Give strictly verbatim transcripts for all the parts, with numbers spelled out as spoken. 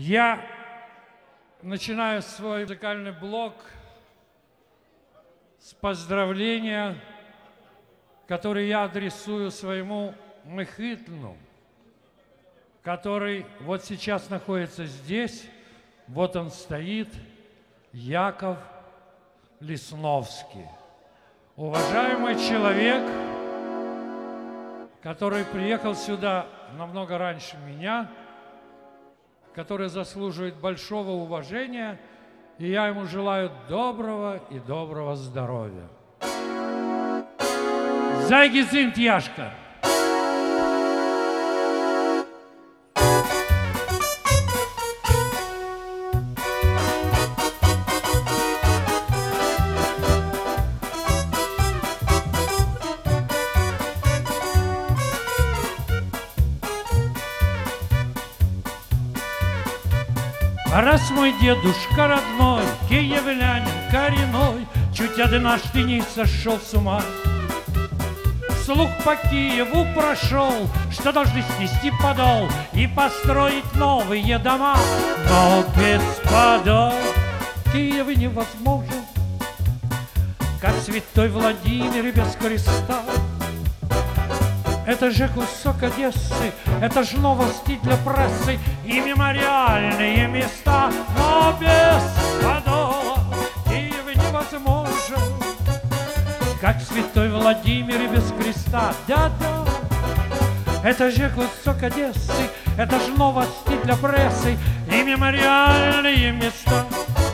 Я начинаю свой музыкальный блог с поздравления, которое я адресую своему Михитлну, который вот сейчас находится здесь, вот он стоит, Яков Лесновский. Уважаемый человек, который приехал сюда намного раньше меня, который заслуживает большого уважения, и я ему желаю доброго и доброго здоровья. Sei gesund, Яшка! Раз мой дедушка родной, киевлянин коренной, чуть однажды не сошел с ума. Слух по Киеву прошел, что должны снести подол и построить новые дома. Но без подол Киев невозможен, как святой Владимир без креста. Это же кусок Одессы, это же новости для прессы и мемориальные места. Но без подола Киев невозможен, как святой Владимир без креста. Да-да, это же кусок Одессы, это же новости для прессы и мемориальные места.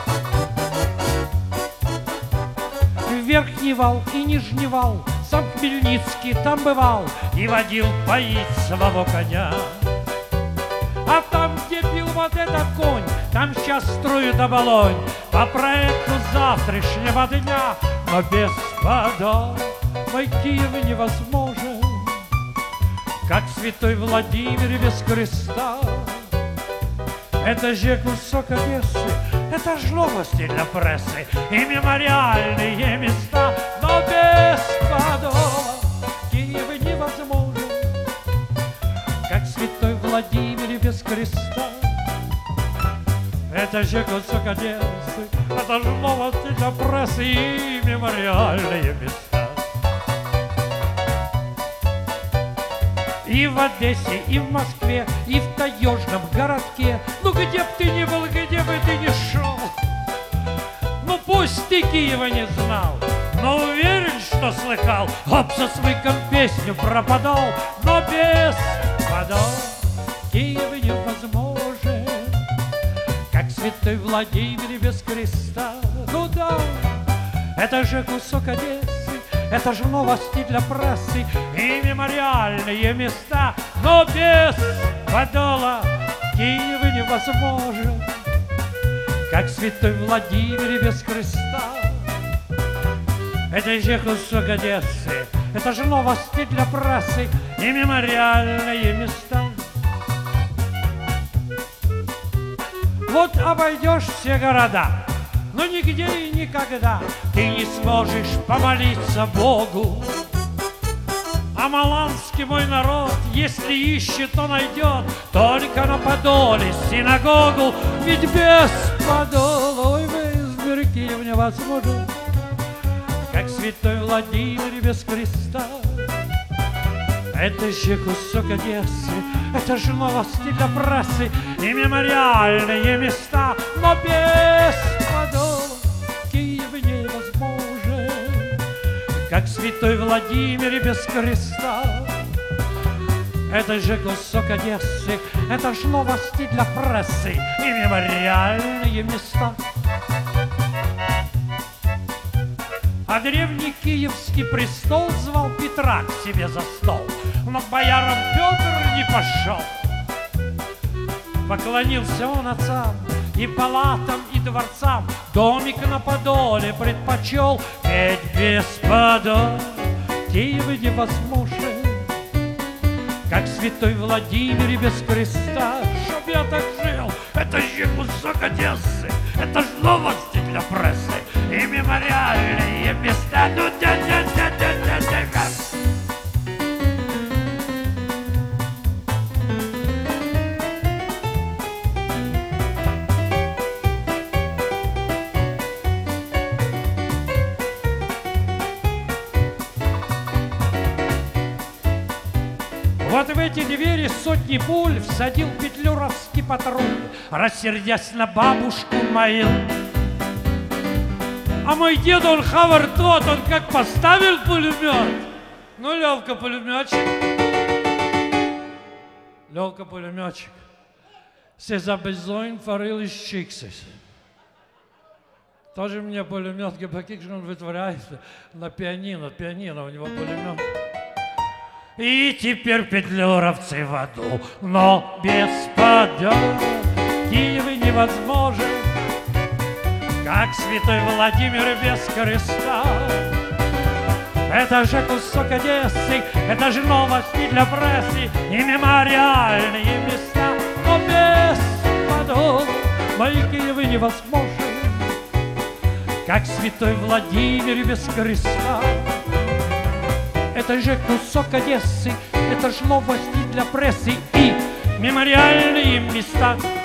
Верхний вал и нижний вал, сам Хмельницкий там бывал и водил поить своего коня. А там, где пил вот этот конь, там сейчас строят оболонь по проекту завтрашнего дня. Но без подола мой Киев невозможен, как святой Владимир без креста. Это же кусок Одессы, это ж новости для прессы и мемориальные места. Но без подола Киев невозможен, как святой Владимир без креста. Это же кусок Одессы, это ж новости для прессы и мемориальные места. И в Одессе, и в Москве, и в таежном городке. Ну где б ты ни был, где бы ты ни шел, ну пусть ты Киева не знал, но уверен, что слыхал, об со смыком песню пропадал. Но без подола Киев невозможен, как святой Владимир без креста. Ну да, это же кусок Одессы, это же новости для прессы и мемориальные места. Но без подола Киев невозможен, как святой Владимир без креста. Это же кусок Одессы, это же новости для прессы и мемориальные места. Вот обойдешь все города, но нигде и никогда ты не сможешь помолиться Богу. А маланский мой народ, если ищет, то найдет только на Подоле синагогу. Ведь без подола, ой, вы Киев невозможен, как святой Владимир без креста. Это же кусок Одессы, это же новости для прессы и мемориальные места. Но без подола Киев невозможен, как святой Владимир без креста. Это же кусок Одессы, это же новости для прессы и мемориальные места. А древний киевский престол звал Петра к себе за стол, но к боярам Петр не пошел. Поклонился он отцам и палатам, и дворцам, домик на Подоле предпочел. Ведь без подола Киев невозможен, как святой Владимир без креста. Чтоб я так жил, это же кусок Одессы, это ж новости для прессы и мемориальные места. Ну да да да да да да. Вот в эти двери сотни пуль всадил петлюровский патруль, рассердясь на бабушку мою. А мой дед, он хавар тот, он как поставил пулемет. Ну, Левка пулеметчик. Левка пулеметчик. Ses a besoin faril из чиксис. Тоже мне пулемет, как же он вытворяет на пианино, пианино у него пулемет. И теперь петлюровцы в аду, но без подъема Киев невозможен, как святой Владимир без креста. Это же кусок Одессы, это же новости для прессы и мемориальные места, но без подъема мой Киев невозможен, как святой Владимир без креста. Это же кусок Одессы, это же новости для прессы и мемориальные места.